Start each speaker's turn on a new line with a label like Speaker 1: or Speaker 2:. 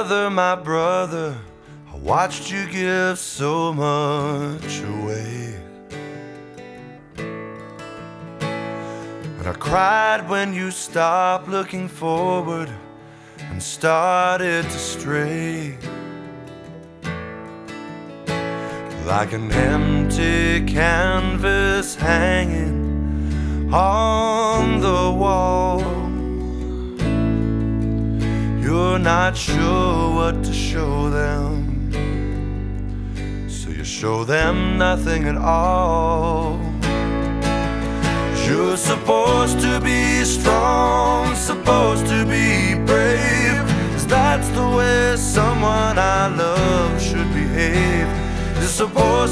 Speaker 1: my brother, I watched you give so much away. And I cried when you stopped looking forward and started to stray. Like an empty canvas hanging on the wall, you're not sure what to show them, so you show them nothing at all. You're supposed to be strong, supposed to be brave, 'cause that's the way someone I love should behave. You're supposed